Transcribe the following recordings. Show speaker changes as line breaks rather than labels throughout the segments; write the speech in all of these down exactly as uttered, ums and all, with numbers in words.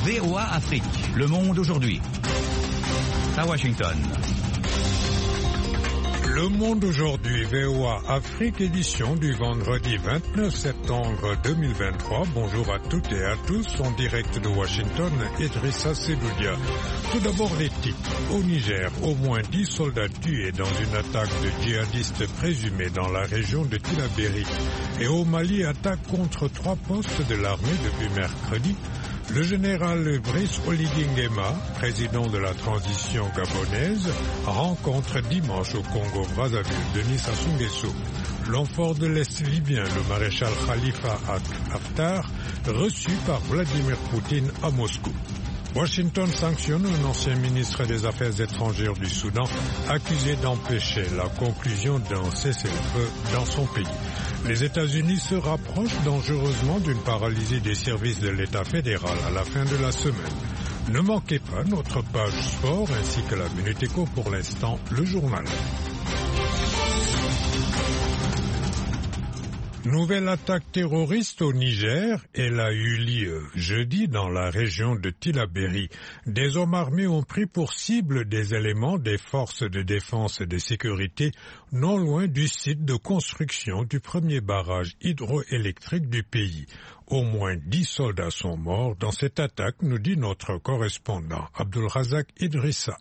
V O A Afrique, Le Monde aujourd'hui. À Washington.
Le Monde aujourd'hui, V O A Afrique, édition du vendredi vingt-neuf septembre deux mille vingt-trois. Bonjour à toutes et à tous, en direct de Washington, Idrissa Seboudia. Tout d'abord les titres. Au Niger, au moins dix soldats tués dans une attaque de djihadistes présumés dans la région de Tillabéri. Et au Mali, attaque contre trois postes de l'armée depuis mercredi. Le général Brice Oligui Nguema, président de la transition gabonaise, rencontre dimanche au Congo-Brazzaville Denis Sassou Nguesso. L'enfort de l'Est libyen, le maréchal Khalifa Haftar, reçu par Vladimir Poutine à Moscou. Washington sanctionne un ancien ministre des Affaires étrangères du Soudan, accusé d'empêcher la conclusion d'un cessez-le-feu dans son pays. Les États-Unis se rapprochent dangereusement d'une paralysie des services de l'État fédéral à la fin de la semaine. Ne manquez pas notre page sport ainsi que la Minute Éco. Pour l'instant, le journal. Nouvelle attaque terroriste au Niger, elle a eu lieu jeudi dans la région de Tillabéri. Des hommes armés ont pris pour cible des éléments des forces de défense et de sécurité non loin du site de construction du premier barrage hydroélectrique du pays. Au moins dix soldats sont morts dans cette attaque, nous dit notre correspondant Abdulrazak Idrissa.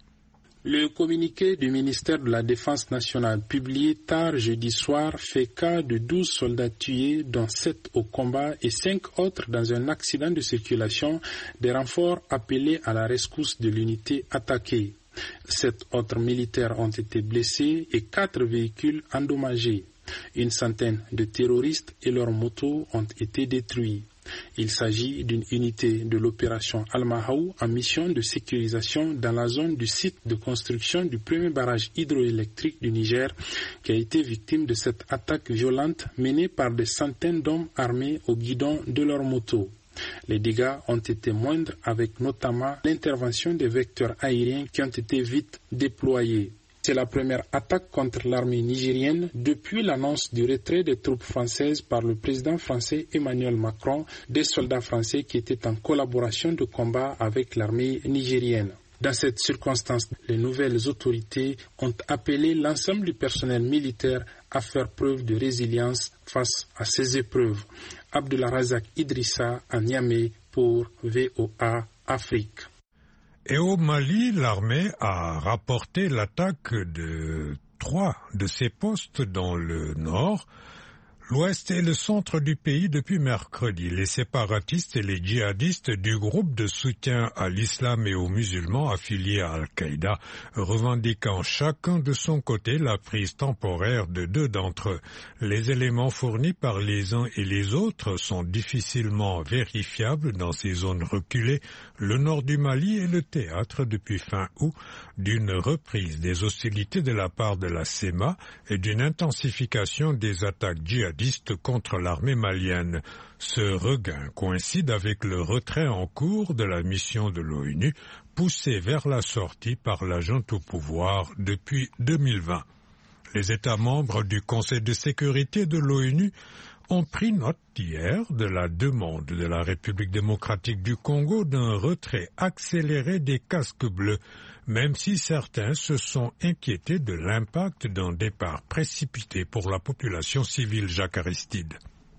Le communiqué du ministère de la Défense nationale publié tard jeudi soir fait cas de douze soldats tués, dont sept au combat et cinq autres dans un accident de circulation, des renforts appelés à la rescousse de l'unité attaquée. Sept autres militaires ont été blessés et quatre véhicules endommagés. Une centaine de terroristes et leurs motos ont été détruits. Il s'agit d'une unité de l'opération Al-Mahaou en mission de sécurisation dans la zone du site de construction du premier barrage hydroélectrique du Niger qui a été victime de cette attaque violente menée par des centaines d'hommes armés au guidon de leurs motos. Les dégâts ont été moindres avec notamment l'intervention des vecteurs aériens qui ont été vite déployés. C'est la première attaque contre l'armée nigérienne depuis l'annonce du retrait des troupes françaises par le président français Emmanuel Macron, des soldats français qui étaient en collaboration de combat avec l'armée nigérienne. Dans cette circonstance, les nouvelles autorités ont appelé l'ensemble du personnel militaire à faire preuve de résilience face à ces épreuves. Abdulrazak Idrissa à Niamey pour V O A Afrique.
Et au Mali, l'armée a rapporté l'attaque de trois de ses postes dans le nord, l'ouest et le centre du pays depuis mercredi. Les séparatistes et les djihadistes du groupe de soutien à l'islam et aux musulmans affiliés à Al-Qaïda, revendiquant chacun de son côté la prise temporaire de deux d'entre eux. Les éléments fournis par les uns et les autres sont difficilement vérifiables dans ces zones reculées. Le nord du Mali est le théâtre depuis fin août d'une reprise des hostilités de la part de la S E M A et d'une intensification des attaques djihadistes contre l'armée malienne. Ce regain coïncide avec le retrait en cours de la mission de l'ONU, poussée vers la sortie par la junte au pouvoir depuis deux mille vingt. Les États membres du Conseil de sécurité de l'ONU ont pris note hier de la demande de la République démocratique du Congo d'un retrait accéléré des casques bleus, même si certains se sont inquiétés de l'impact d'un départ précipité pour la population civile. Jacques Aristide.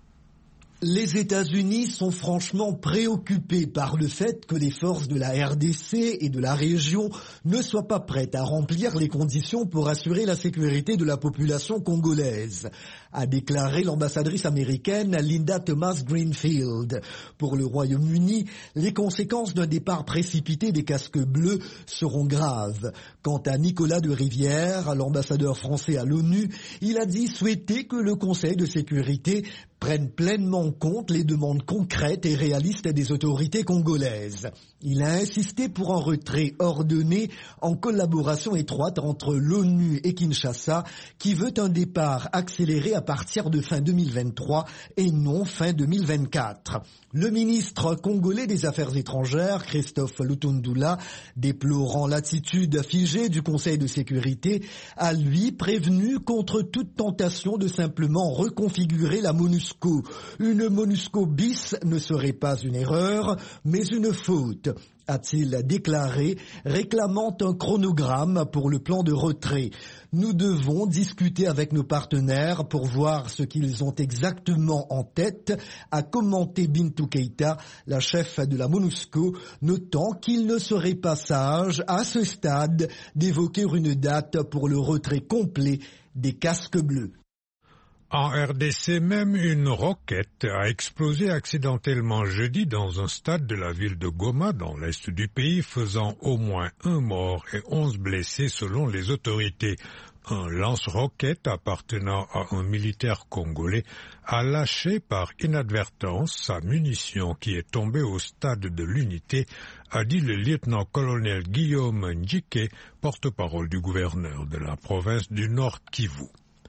Les États-Unis sont franchement préoccupés par le fait que les forces de la R D C et de la région ne soient pas prêtes à remplir les conditions pour assurer la sécurité de la population congolaise, a déclaré l'ambassadrice américaine Linda Thomas-Greenfield. Pour le Royaume-Uni, les conséquences d'un départ précipité des casques bleus seront graves. Quant à Nicolas de Rivière, l'ambassadeur français à l'ONU, il a dit souhaiter que le Conseil de sécurité prennent pleinement en compte les demandes concrètes et réalistes des autorités congolaises. Il a insisté pour un retrait ordonné en collaboration étroite entre l'ONU et Kinshasa, qui veut un départ accéléré à partir de fin deux mille vingt-trois et non fin deux mille vingt-quatre. Le ministre congolais des Affaires étrangères, Christophe Lutundula, déplorant l'attitude figée du Conseil de sécurité, a lui prévenu contre toute tentation de simplement reconfigurer la MONUSCO MONUSCO. Une MONUSCO bis ne serait pas une erreur, mais une faute, a-t-il déclaré, réclamant un chronogramme pour le plan de retrait. Nous devons discuter avec nos partenaires pour voir ce qu'ils ont exactement en tête, a commenté Bintou Keïta, la chef de la MONUSCO, notant qu'il ne serait pas sage, à ce stade, d'évoquer une date pour le retrait complet des casques bleus.
En R D C même, une roquette a explosé accidentellement jeudi dans un stade de la ville de Goma, dans l'est du pays, faisant au moins un mort et onze blessés selon les autorités. Un lance-roquette appartenant à un militaire congolais a lâché par inadvertance sa munition qui est tombée au stade de l'unité, a dit le lieutenant-colonel Guillaume Ndjike, porte-parole du gouverneur de la province du Nord Kivu.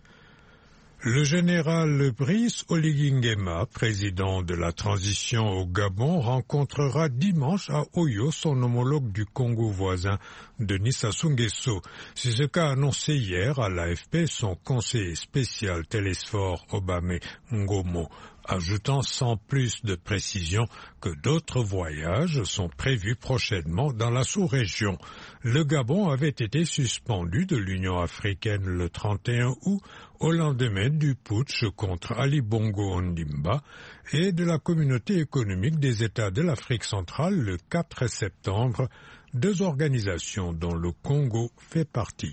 Le général Brice Oligui Nguema, président de la transition au Gabon, rencontrera dimanche à Oyo son homologue du Congo voisin, Denis Sassou Nguesso. C'est ce qu'a annoncé hier à l'A F P son conseiller spécial Télésphore Obame Ngomo, ajoutant sans plus de précision que d'autres voyages sont prévus prochainement dans la sous-région. Le Gabon avait été suspendu de l'Union africaine le trente et un août au lendemain du putsch contre Ali Bongo Ondimba et de la Communauté économique des États de l'Afrique centrale le quatre septembre, deux organisations dont le Congo fait partie.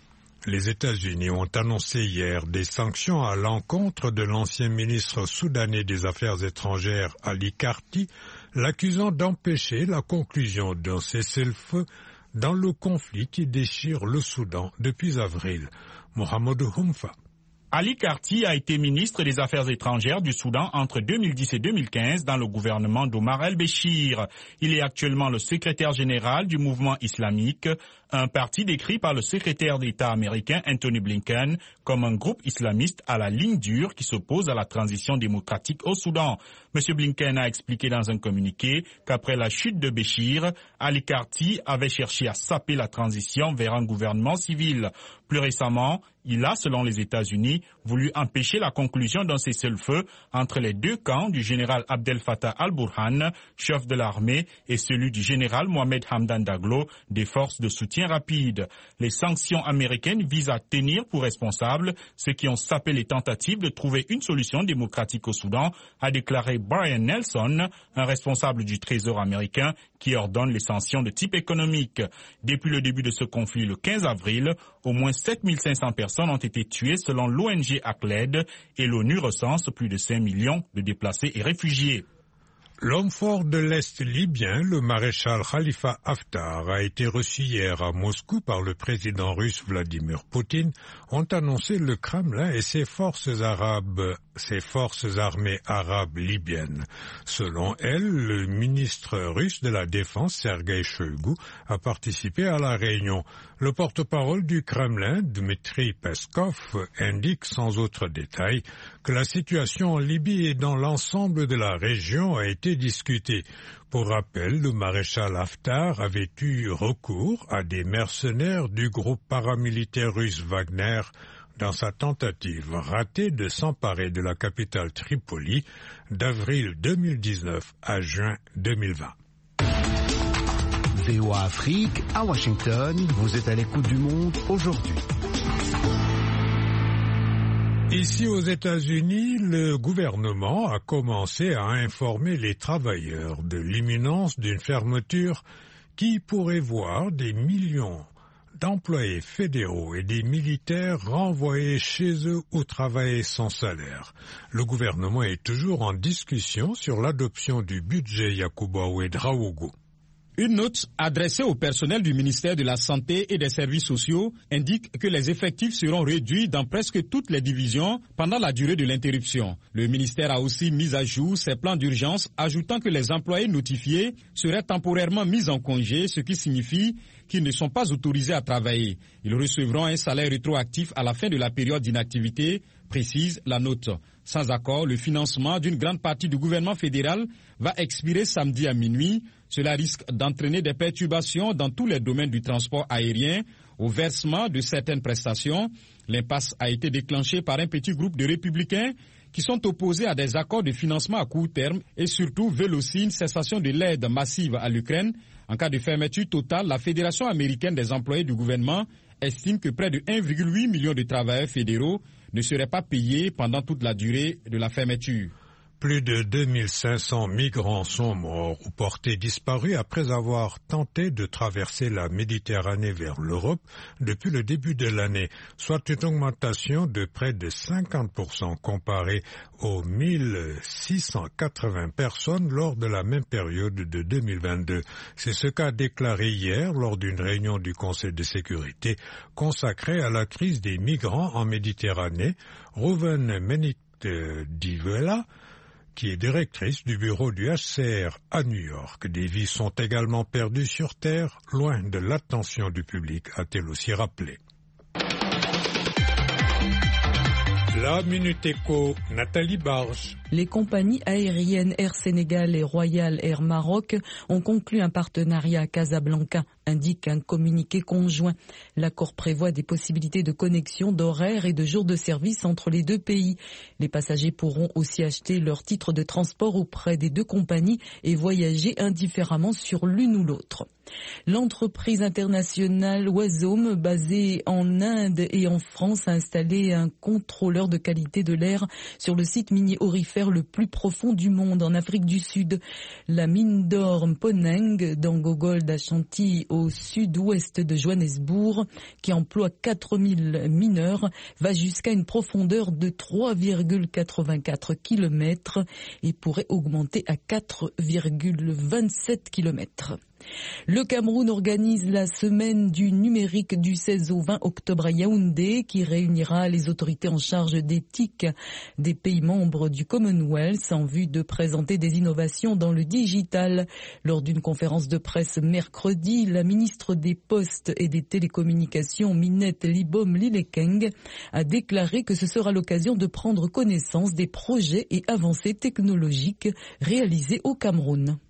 Les États-Unis ont annoncé hier des sanctions à l'encontre de l'ancien ministre soudanais des Affaires étrangères Ali Karti, l'accusant d'empêcher la conclusion d'un cessez-le-feu dans le conflit qui déchire le Soudan depuis avril. Mohamed Humfa.
Ali Karti a été ministre des Affaires étrangères du Soudan entre deux mille dix et deux mille quinze dans le gouvernement d'Omar el-Béchir. Il est actuellement le secrétaire général du mouvement islamique, un parti décrit par le secrétaire d'État américain Anthony Blinken comme un groupe islamiste à la ligne dure qui s'oppose à la transition démocratique au Soudan. M. Blinken a expliqué dans un communiqué qu'après la chute de Béchir, Ali Karti avait cherché à saper la transition vers un gouvernement civil. Plus récemment, il a, selon les États-Unis, voulu empêcher la conclusion d'un cessez-le-feu entre les deux camps du général Abdel Fattah al-Burhan, chef de l'armée, et celui du général Mohamed Hamdan Daglo, des forces de soutien rapide. Les sanctions américaines visent à tenir pour responsables ceux qui ont sapé les tentatives de trouver une solution démocratique au Soudan, a déclaré Brian Nelson, un responsable du Trésor américain qui ordonne les sanctions de type économique. Depuis le début de ce conflit le quinze avril, au moins sept mille cinq cents personnes ont été tuées selon l'O N G ACLED et l'ONU recense plus de cinq millions de déplacés et réfugiés.
L'homme fort de l'Est libyen, le maréchal Khalifa Haftar, a été reçu hier à Moscou par le président russe Vladimir Poutine, ont annoncé le Kremlin et ses forces arabes, ses forces armées arabes libyennes. Selon elle, le ministre russe de la Défense, Sergei Shoigu, a participé à la réunion. Le porte-parole du Kremlin, Dmitry Peskov, indique sans autre détail que la situation en Libye et dans l'ensemble de la région a été discutée. Pour rappel, le maréchal Haftar avait eu recours à des mercenaires du groupe paramilitaire russe Wagner dans sa tentative ratée de s'emparer de la capitale Tripoli d'avril deux mille dix-neuf à juin deux mille vingt.
V O A Afrique, à Washington, vous êtes à l'écoute du monde aujourd'hui.
Ici aux États-Unis, le gouvernement a commencé à informer les travailleurs de l'imminence d'une fermeture qui pourrait voir des millions d'employés fédéraux et des militaires renvoyés chez eux ou travailler sans salaire. Le gouvernement est toujours en discussion sur l'adoption du budget Yakuba Ouedraogo.
Une note adressée au personnel du ministère de la Santé et des Services sociaux indique que les effectifs seront réduits dans presque toutes les divisions pendant la durée de l'interruption. Le ministère a aussi mis à jour ses plans d'urgence, ajoutant que les employés notifiés seraient temporairement mis en congé, ce qui signifie qu'ils ne sont pas autorisés à travailler. Ils recevront un salaire rétroactif à la fin de la période d'inactivité, précise la note. Sans accord, le financement d'une grande partie du gouvernement fédéral va expirer samedi à minuit. Cela risque d'entraîner des perturbations dans tous les domaines du transport aérien, au versement de certaines prestations. L'impasse a été déclenchée par un petit groupe de républicains qui qui sont opposés à des accords de financement à court terme et surtout veulent aussi une cessation de l'aide massive à l'Ukraine. En cas de fermeture totale, la Fédération américaine des employés du gouvernement estime que près de un virgule huit million de travailleurs fédéraux ne seraient pas payés pendant toute la durée de la fermeture.
Plus de deux mille cinq cents migrants sont morts ou portés disparus après avoir tenté de traverser la Méditerranée vers l'Europe depuis le début de l'année, soit une augmentation de près de cinquante pour cent comparée aux mille six cent quatre-vingts personnes lors de la même période de deux mille vingt-deux. C'est ce qu'a déclaré hier lors d'une réunion du Conseil de sécurité consacrée à la crise des migrants en Méditerranée, Rouven Menit-Divela, qui est directrice du bureau du H C R à New York. Des vies sont également perdues sur Terre, loin de l'attention du public, a-t-elle aussi rappelé. La Minute Éco, Nathalie Barge.
Les compagnies aériennes Air Sénégal et Royal Air Maroc ont conclu un partenariat à Casablanca, indique un communiqué conjoint. L'accord prévoit des possibilités de connexion d'horaires et de jours de service entre les deux pays. Les passagers pourront aussi acheter leur titre de transport auprès des deux compagnies et voyager indifféremment sur l'une ou l'autre. L'entreprise internationale Wasome, basée en Inde et en France, a installé un contrôleur de qualité de l'air sur le site minier aurifère le plus profond du monde, en Afrique du Sud. La mine d'or Mponeng, dans Gogold Ashanti, au sud-ouest de Johannesburg, qui emploie quatre mille mineurs, va jusqu'à une profondeur de trois virgule quatre-vingt-quatre kilomètres et pourrait augmenter à quatre virgule vingt-sept kilomètres. Le Cameroun organise la semaine du numérique du seize au vingt octobre à Yaoundé, qui réunira les autorités en charge d'éthique des pays membres du Commonwealth en vue de présenter des innovations dans le digital. Lors d'une conférence de presse mercredi, la ministre des Postes et des Télécommunications, Minette Libom Lilekeng, a déclaré que ce sera l'occasion de prendre connaissance des projets et avancées technologiques réalisés au Cameroun.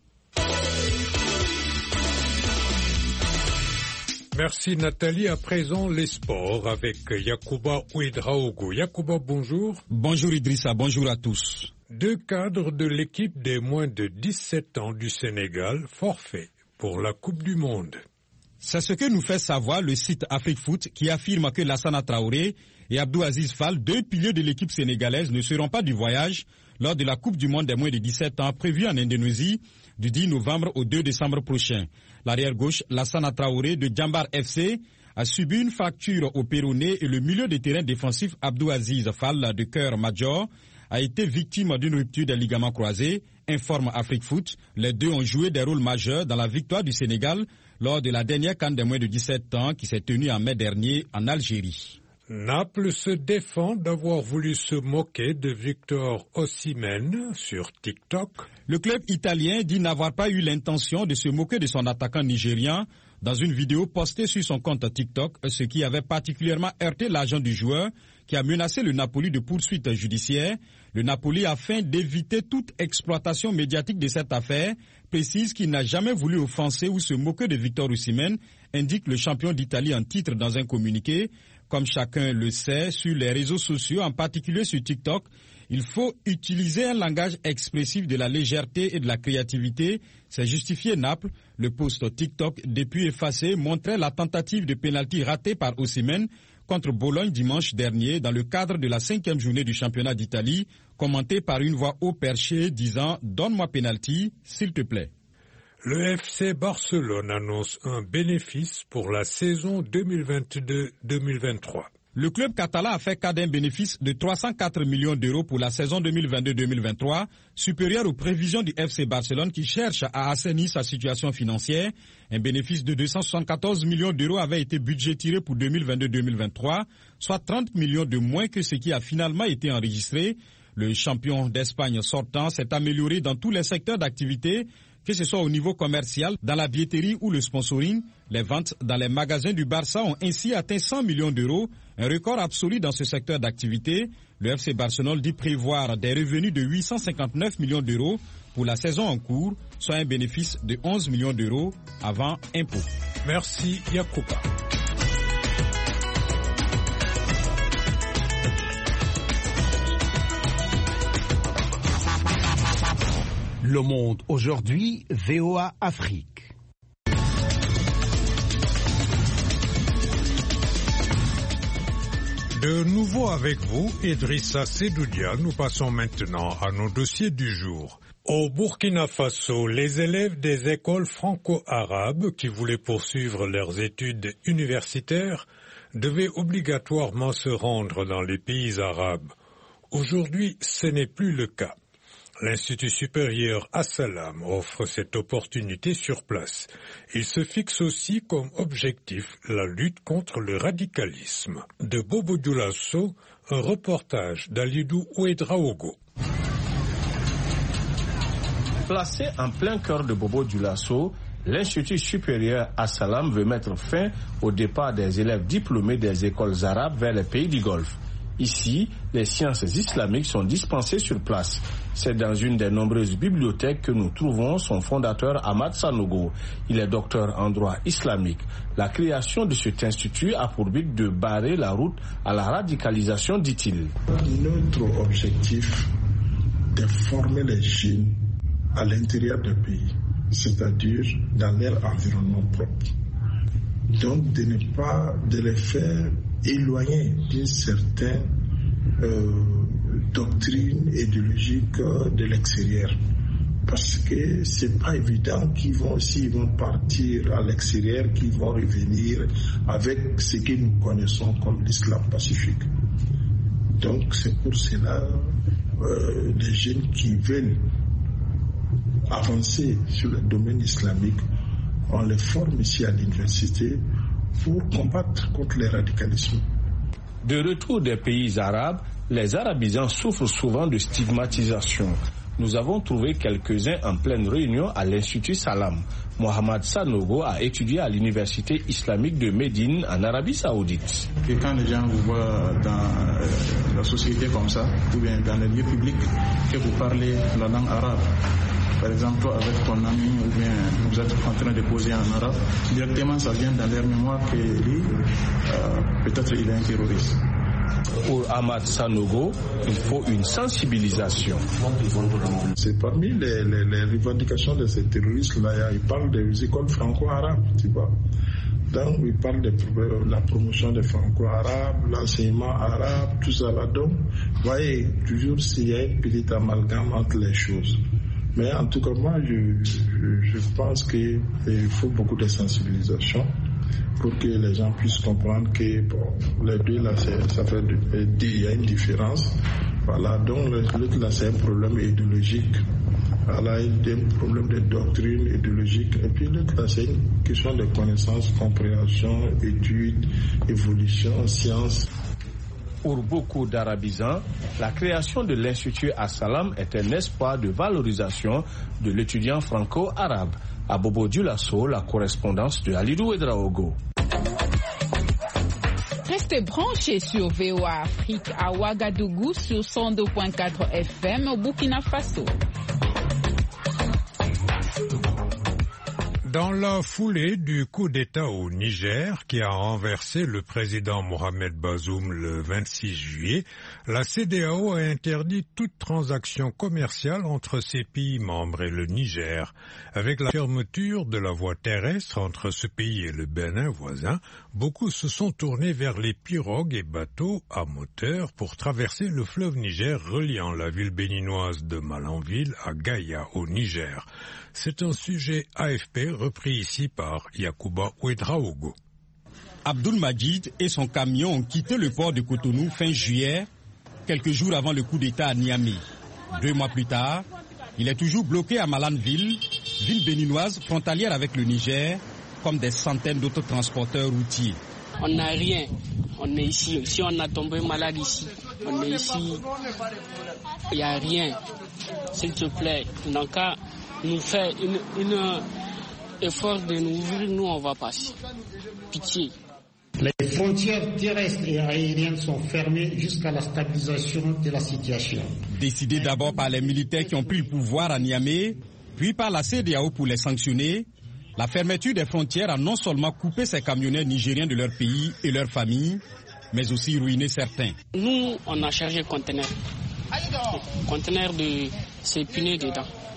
Merci Nathalie. À présent, les sports avec Yacouba Ouedraogo. Yacouba, bonjour.
Bonjour Idrissa, bonjour à tous.
Deux cadres de l'équipe des moins de dix-sept ans du Sénégal forfait pour la Coupe du Monde.
C'est ce que nous fait savoir le site Afrique Foot qui affirme que Lassana Traoré et Abdou Aziz Fall, deux piliers de l'équipe sénégalaise, ne seront pas du voyage lors de la Coupe du Monde des moins de dix-sept ans prévue en Indonésie du dix novembre au deux décembre prochain. L'arrière-gauche, Lassana Traoré de Djambar F C, a subi une fracture au péroné et le milieu de terrain défensif Abdou Aziz Fall de Cœur Major a été victime d'une rupture des ligaments croisés, informe Afrique Foot. Les deux ont joué des rôles majeurs dans la victoire du Sénégal lors de la dernière CAN des moins de dix-sept ans qui s'est tenue en mai dernier en Algérie.
Naples se défend d'avoir voulu se moquer de Victor Osimhen sur TikTok.
Le club italien dit n'avoir pas eu l'intention de se moquer de son attaquant nigérian dans une vidéo postée sur son compte TikTok, ce qui avait particulièrement heurté l'agent du joueur qui a menacé le Napoli de poursuites judiciaires. Le Napoli, afin d'éviter toute exploitation médiatique de cette affaire, précise qu'il n'a jamais voulu offenser ou se moquer de Victor Osimhen, indique le champion d'Italie en titre dans un communiqué. Comme chacun le sait, sur les réseaux sociaux, en particulier sur TikTok, il faut utiliser un langage expressif de la légèreté et de la créativité. C'est justifié Naples. Le post TikTok, depuis effacé, montrait la tentative de pénalty ratée par Osimhen contre Bologne dimanche dernier dans le cadre de la cinquième journée du championnat d'Italie, commenté par une voix haut perchée disant « Donne-moi pénalty, s'il te plaît ».
Le F C Barcelone annonce un bénéfice pour la saison deux mille vingt-deux deux mille vingt-trois.
Le club catalan a fait cas d'un bénéfice de trois cent quatre millions d'euros pour la saison deux mille vingt-deux deux mille vingt-trois, supérieur aux prévisions du F C Barcelone qui cherche à assainir sa situation financière. Un bénéfice de deux cent soixante-quatorze millions d'euros avait été budgétisé pour deux mille vingt-deux deux mille vingt-trois, soit trente millions de moins que ce qui a finalement été enregistré. Le champion d'Espagne sortant s'est amélioré dans tous les secteurs d'activité, que ce soit au niveau commercial, dans la billetterie ou le sponsoring. Les ventes dans les magasins du Barça ont ainsi atteint cent millions d'euros, un record absolu dans ce secteur d'activité. Le F C Barcelone dit prévoir des revenus de huit cent cinquante-neuf millions d'euros pour la saison en cours, soit un bénéfice de onze millions d'euros avant impôt.
Merci Yacouba.
Le Monde aujourd'hui, V O A Afrique.
De nouveau avec vous, Idrissa Sedoudia, nous passons maintenant à nos dossiers du jour. Au Burkina Faso, les élèves des écoles franco-arabes qui voulaient poursuivre leurs études universitaires devaient obligatoirement se rendre dans les pays arabes. Aujourd'hui, ce n'est plus le cas. L'Institut supérieur Assalam offre cette opportunité sur place. Il se fixe aussi comme objectif la lutte contre le radicalisme. De Bobo Dioulasso, un reportage d'Alidou Ouedraogo.
Placé en plein cœur de Bobo Dioulasso, l'Institut supérieur Assalam veut mettre fin au départ des élèves diplômés des écoles arabes vers les pays du Golfe. Ici, les sciences islamiques sont dispensées sur place. C'est dans une des nombreuses bibliothèques que nous trouvons son fondateur Ahmad Sanogo. Il est docteur en droit islamique. La création de cet institut a pour but de barrer la route à la radicalisation, dit-il.
Notre objectif est de former les jeunes à l'intérieur du pays, c'est-à-dire dans leur environnement propre. Donc de ne pas de les faire éloigner d'une certaine euh, doctrine idéologique de l'extérieur. Parce que c'est pas évident qu'ils vont, s'ils vont partir à l'extérieur, qu'ils vont revenir avec ce que nous connaissons comme l'islam pacifique. Donc c'est pour cela euh, les jeunes qui veulent avancer sur le domaine islamique, on les forme ici à l'université pour combattre contre les radicalismes.
De retour des pays arabes, les arabisants souffrent souvent de stigmatisation. Nous avons trouvé quelques-uns en pleine réunion à l'Institut Salam. Mohamed Sanogo a étudié à l'Université islamique de Médine en Arabie Saoudite.
Et quand les gens vous voient dans la société comme ça, ou bien dans les lieux publics, que vous parlez la langue arabe, par exemple, toi avec ton ami, ou bien vous êtes en train de poser en arabe, directement ça vient dans leur mémoire que lui, euh, peut-être il est un terroriste.
Pour Ahmad Sanogo, il faut une sensibilisation.
C'est parmi les, les, les revendications de ces terroristes-là, ils parlent des écoles franco-arabes, tu vois. Donc, ils parlent de la promotion des franco-arabes, l'enseignement arabe, tout ça là. Donc, vous voyez, toujours s'il y a une petite amalgame entre les choses. Mais en tout cas, moi, je, je, je pense qu'il faut beaucoup de sensibilisation pour que les gens puissent comprendre que bon, les deux, là, ça fait il y a une différence. Voilà, donc l'autre, là, c'est un problème idéologique. Voilà, il y a un problème de doctrine idéologique. Et puis l'autre, là, c'est une question de connaissance, compréhension, étude, évolution, science.
Pour beaucoup d'arabisants, la création de l'Institut Assalam est un espoir de valorisation de l'étudiant franco-arabe. À Bobo Dioulasso, la correspondance de Alidou Ouedraogo.
Restez branchés sur V O A Afrique à Ouagadougou sur cent deux virgule quatre F M au Burkina Faso.
Dans la foulée du coup d'État au Niger qui a renversé le président Mohamed Bazoum le vingt-six juillet, la C E D E A O a interdit toute transaction commerciale entre ses pays membres et le Niger. Avec la fermeture de la voie terrestre entre ce pays et le Bénin voisin, beaucoup se sont tournés vers les pirogues et bateaux à moteur pour traverser le fleuve Niger reliant la ville béninoise de Malanville à Gaïa au Niger. C'est un sujet A F P repris ici par Yacouba Ouedraogo.
Abdoul Majid et son camion ont quitté le port de Cotonou fin juillet, quelques jours avant le coup d'État à Niamey. Deux mois plus tard, il est toujours bloqué à Malanville, ville béninoise frontalière avec le Niger, comme des centaines d'autres transporteurs routiers.
On n'a rien, on est ici. Si on a tombé malade ici, on est ici, il n'y a rien. S'il te plaît, donc à nous faire une, une effort de nous ouvrir, nous on va passer. Pitié.
Les frontières terrestres et aériennes sont fermées jusqu'à la stabilisation de la situation.
Décidé d'abord par les militaires qui ont pris le pouvoir à Niamey, puis par la C E D E A O pour les sanctionner, la fermeture des frontières a non seulement coupé ces camionneurs nigériens de leur pays et leurs familles, mais aussi ruiné certains.
Nous, on a chargé conteneurs. Conteneurs de ces punais dedans.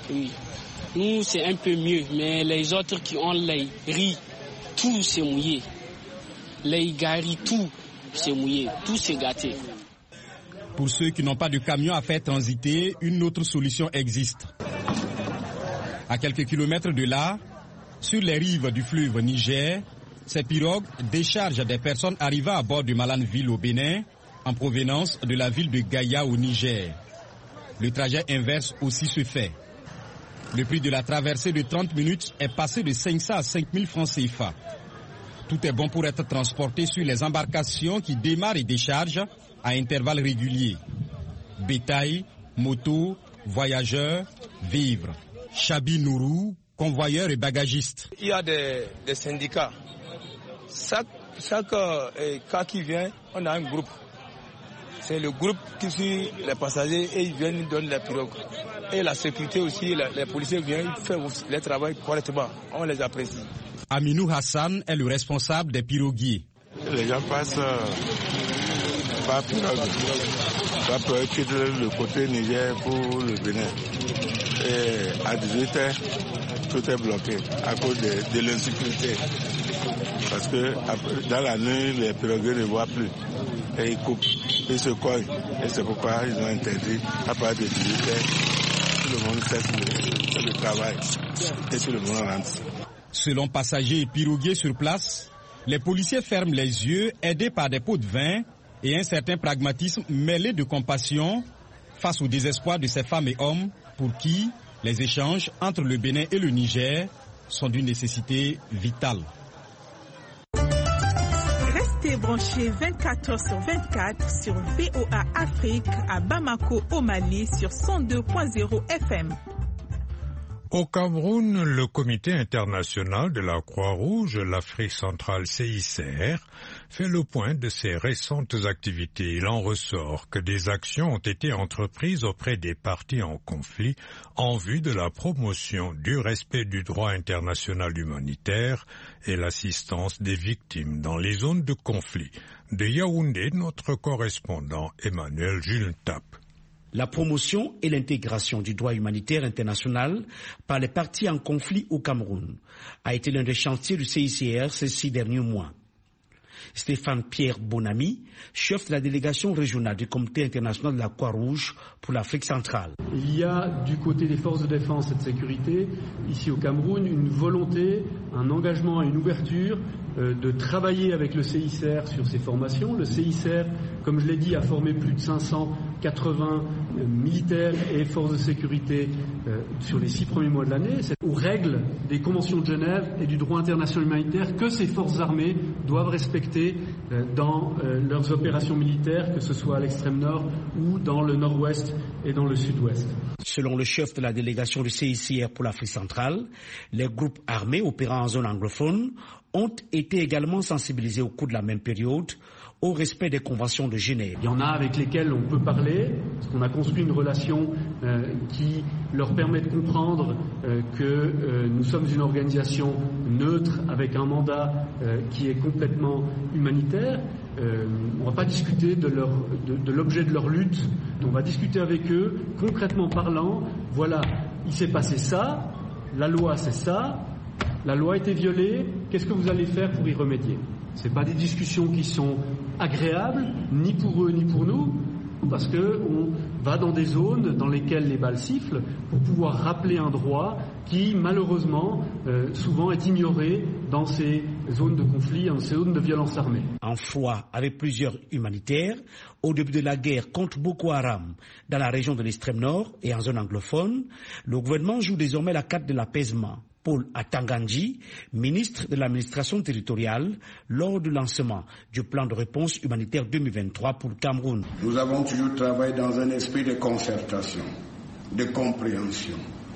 Oui. Nous, c'est un peu mieux, mais les autres qui ont les riz, tout c'est mouillé. Les garis, tout c'est mouillé, tout c'est gâté.
Pour ceux qui n'ont pas de camion à faire transiter, une autre solution existe. À quelques kilomètres de là, sur les rives du fleuve Niger, ces pirogues déchargent des personnes arrivant à bord de Malanville au Bénin, en provenance de la ville de Gaïa au Niger. Le trajet inverse aussi se fait. Le prix de la traversée de trente minutes est passé de cinq cents à cinq mille francs C F A. Tout est bon pour être transporté sur les embarcations qui démarrent et déchargent à intervalles réguliers. Bétail, motos, voyageurs, vivres. Chabi Nourou, convoyeur et bagagiste.
Il y a des, des syndicats. Chaque, chaque euh, cas qui vient, on a un groupe. C'est le groupe qui suit les passagers et ils viennent donner les pirogues. Et la sécurité aussi, les, les policiers viennent, ils font leur travail correctement. On les apprécie.
Aminou Hassan est le responsable des piroguiers.
Les gens passent euh, par pirogue. Par pirogue quitte le côté Niger pour le Bénin. Et à dix-huit heures, tout est bloqué à cause de, de l'insécurité. Parce que après, dans la nuit, les piroguiers ne voient plus. Et ils coupent, ils se cognent. Et c'est pourquoi ils ont interdit à partir de dix-huit heures. Tout le monde cesse le, le travail. Et tout le monde rentre.
Selon passagers et piroguiers sur place, les policiers ferment les yeux, aidés par des pots de vin et un certain pragmatisme mêlé de compassion face au désespoir de ces femmes et hommes pour qui les échanges entre le Bénin et le Niger sont d'une nécessité vitale.
Restez branchés vingt-quatre heures sur vingt-quatre sur V O A Afrique à Bamako au Mali sur cent deux point zéro F M.
Au Cameroun, le Comité international de la Croix-Rouge, l'Afrique centrale C I C R, fait le point de ses récentes activités. Il en ressort que des actions ont été entreprises auprès des parties en conflit en vue de la promotion du respect du droit international humanitaire et l'assistance des victimes dans les zones de conflit. De Yaoundé, notre correspondant Emmanuel Jules Tap.
La promotion et l'intégration du droit humanitaire international par les parties en conflit au Cameroun a été l'un des chantiers du C I C R ces six derniers mois. Stéphane Pierre Bonamy, chef de la délégation régionale du Comité international de la Croix-Rouge pour l'Afrique centrale.
Il y a du côté des forces de défense et de sécurité, ici au Cameroun, une volonté, un engagement et une ouverture euh, de travailler avec le C I C R sur ces formations. Le C I C R, comme je l'ai dit, a formé plus de cinq cent quatre-vingts euh, militaires et forces de sécurité euh, sur les six premiers mois de l'année. C'est aux règles des conventions de Genève et du droit international humanitaire que ces forces armées doivent respecter dans leurs opérations militaires, que ce soit à l'extrême nord ou dans le nord-ouest et dans le sud-ouest.
Selon le chef de la délégation du C I C R pour l'Afrique centrale, les groupes armés opérant en zone anglophone ont été également sensibilisés au cours de la même période au respect des conventions de Genève.
Il y en a avec lesquels on peut parler, parce qu'on a construit une relation euh, qui leur permet de comprendre euh, que euh, nous sommes une organisation neutre avec un mandat euh, qui est complètement humanitaire. Euh, on ne va pas discuter de, leur, de, de l'objet de leur lutte, on va discuter avec eux, concrètement parlant, voilà, il s'est passé ça, la loi c'est ça, la loi a été violée, qu'est-ce que vous allez faire pour y remédier ? Ce n'est pas des discussions qui sont agréables, ni pour eux ni pour nous, parce qu'on va dans des zones dans lesquelles les balles sifflent pour pouvoir rappeler un droit qui, malheureusement, euh, souvent est ignoré dans ces zones de conflit, dans ces zones de violence armée.
En foi avec plusieurs humanitaires, au début de la guerre contre Boko Haram dans la région de l'extrême nord et en zone anglophone, le gouvernement joue désormais la carte de l'apaisement. Paul Atanganji, ministre de l'administration territoriale, lors du lancement du plan de réponse humanitaire deux mille vingt-trois pour le Cameroun.
Nous avons toujours travaillé dans un esprit de concertation, de compréhension,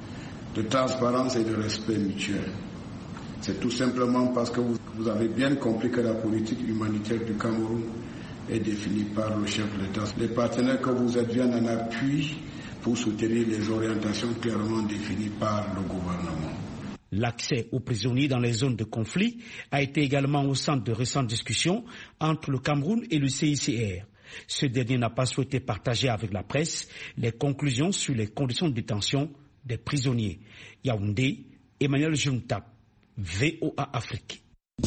de transparence et de respect mutuel. C'est tout simplement parce que vous, vous avez bien compris que la politique humanitaire du Cameroun est définie par le chef de l'État. Les partenaires que vous êtes viennent en appui pour soutenir les orientations clairement définies par le gouvernement.
L'accès aux prisonniers dans les zones de conflit a été également au centre de récentes discussions entre le Cameroun et le C I C R. Ce dernier n'a pas souhaité partager avec la presse les conclusions sur les conditions de détention des prisonniers. Yaoundé, Emmanuel Juntap, V O A Afrique.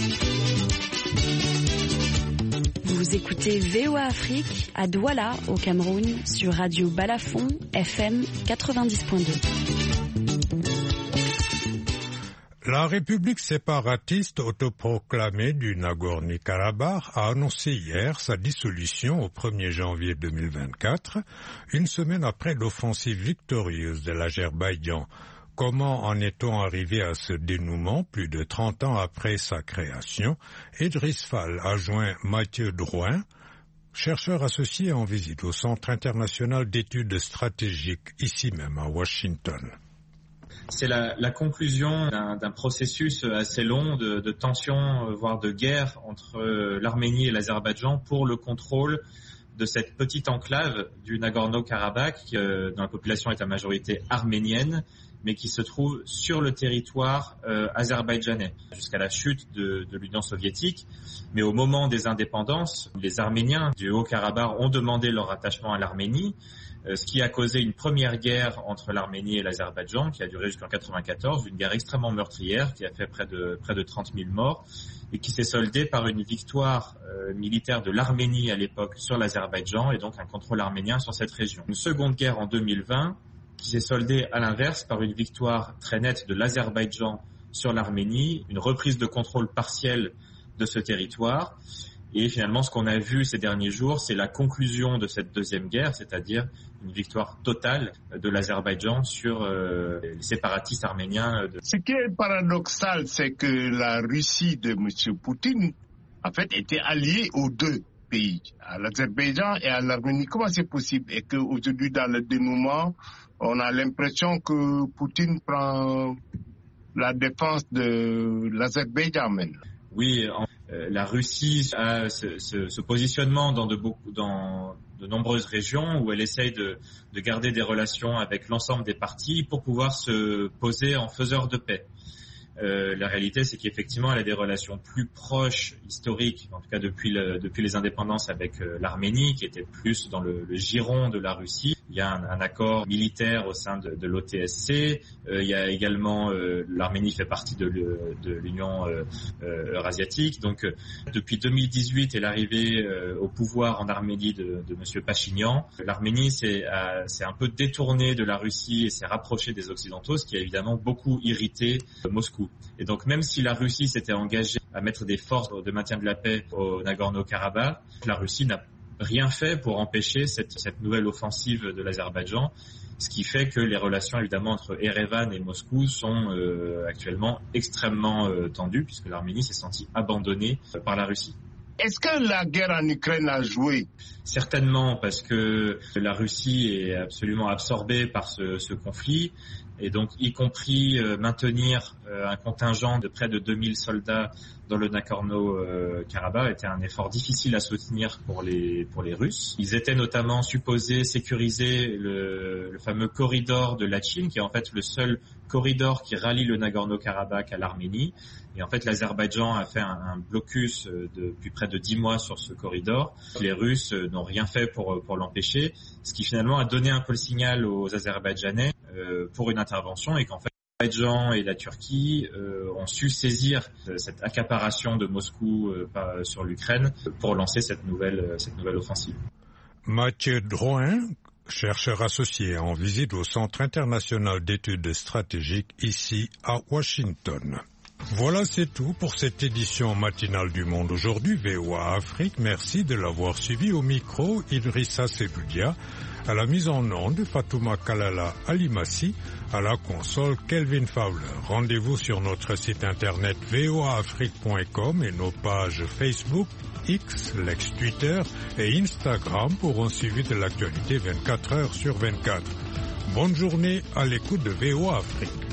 Vous écoutez V O A Afrique à Douala, au Cameroun, sur Radio Balafon, F M quatre-vingt-dix point deux.
La République séparatiste autoproclamée du Nagorno-Karabakh a annoncé hier sa dissolution au premier janvier deux mille vingt-quatre, une semaine après l'offensive victorieuse de l'Azerbaïdjan. Comment en est-on arrivé à ce dénouement plus de trente ans après sa création? Idriss Fall a joint Mathieu Drouin, chercheur associé en visite au Centre international d'études stratégiques, ici même à Washington.
C'est la, la conclusion d'un, d'un processus assez long de, de tensions, voire de guerre entre l'Arménie et l'Azerbaïdjan pour le contrôle de cette petite enclave du Nagorno-Karabakh, qui, euh, dont la population est à majorité arménienne, mais qui se trouve sur le territoire euh, azerbaïdjanais, jusqu'à la chute de, de l'Union soviétique. Mais au moment des indépendances, les Arméniens du Haut-Karabakh ont demandé leur rattachement à l'Arménie, euh, ce qui a causé une première guerre entre l'Arménie et l'Azerbaïdjan, qui a duré jusqu'en quatre-vingt-quatorze, une guerre extrêmement meurtrière, qui a fait près de, près de trente mille morts, et qui s'est soldée par une victoire euh, militaire de l'Arménie à l'époque sur l'Azerbaïdjan, et donc un contrôle arménien sur cette région. Une seconde guerre en deux mille vingt, qui s'est soldée à l'inverse par une victoire très nette de l'Azerbaïdjan sur l'Arménie, une reprise de contrôle partielle de ce territoire. Et finalement, ce qu'on a vu ces derniers jours, c'est la conclusion de cette deuxième guerre, c'est-à-dire une victoire totale de l'Azerbaïdjan sur euh, les séparatistes arméniens. De...
Ce qui est paradoxal, c'est que la Russie de M. Poutine, en fait, était alliée aux deux pays, à l'Azerbaïdjan et à l'Arménie. Comment c'est possible? Et qu'aujourd'hui, dans le dénouement, on a l'impression que Poutine prend la défense de l'Azerbaïdjan maintenant.
Oui, en, euh, la Russie a ce, ce, ce positionnement dans de, beaucoup, dans de nombreuses régions où elle essaye de, de garder des relations avec l'ensemble des parties pour pouvoir se poser en faiseur de paix. Euh, la réalité, c'est qu'effectivement, elle a des relations plus proches, historiques, en tout cas depuis, le, depuis les indépendances avec euh, l'Arménie, qui était plus dans le, le giron de la Russie. Il y a un, un accord militaire au sein de, de l'O T S C. Euh, il y a également, euh, l'Arménie fait partie de, de l'Union euh, euh, eurasiatique. Donc, euh, depuis deux mille dix-huit et l'arrivée euh, au pouvoir en Arménie de, de M. Pachinian, l'Arménie s'est, a, s'est un peu détournée de la Russie et s'est rapprochée des Occidentaux, ce qui a évidemment beaucoup irrité euh, Moscou. Et donc, même si la Russie s'était engagée à mettre des forces de maintien de la paix au Nagorno-Karabakh, la Russie n'a rien fait pour empêcher cette, cette nouvelle offensive de l'Azerbaïdjan, ce qui fait que les relations évidemment entre Erevan et Moscou sont euh, actuellement extrêmement euh, tendues, puisque l'Arménie s'est sentie abandonnée euh, par la Russie.
Est-ce que la guerre en Ukraine a joué?
Certainement, parce que la Russie est absolument absorbée par ce, ce conflit, et donc y compris euh, maintenir euh, un contingent de près de deux mille soldats dans le Nagorno-Karabakh était un effort difficile à soutenir pour les pour les Russes. Ils étaient notamment supposés sécuriser le, le fameux corridor de Lachin, qui est en fait le seul corridor qui rallie le Nagorno-Karabakh à l'Arménie. Et en fait, l'Azerbaïdjan a fait un, un blocus depuis près de dix mois sur ce corridor. Les Russes n'ont rien fait pour pour l'empêcher, ce qui finalement a donné un peu le signal aux Azerbaïdjanais euh, pour une intervention, et qu'en fait l'Azerbaïdjan et la Turquie euh, ont su saisir cette accaparation de Moscou euh, sur l'Ukraine pour lancer cette nouvelle cette nouvelle offensive.
Mathieu Drouin, chercheur associé en visite au Centre international d'études stratégiques ici à Washington. Voilà, c'est tout pour cette édition matinale du Monde aujourd'hui, V O A Afrique. Merci de l'avoir suivi. Au micro, Idrissa Seboudia, à la mise en onde, Fatouma Kalala Alimassi, à la console, Kelvin Fowler. Rendez-vous sur notre site internet v o a afrique point com et nos pages Facebook, X, l'ex-Twitter et Instagram pour un suivi de l'actualité vingt-quatre heures sur vingt-quatre. Bonne journée à l'écoute de V O A Afrique.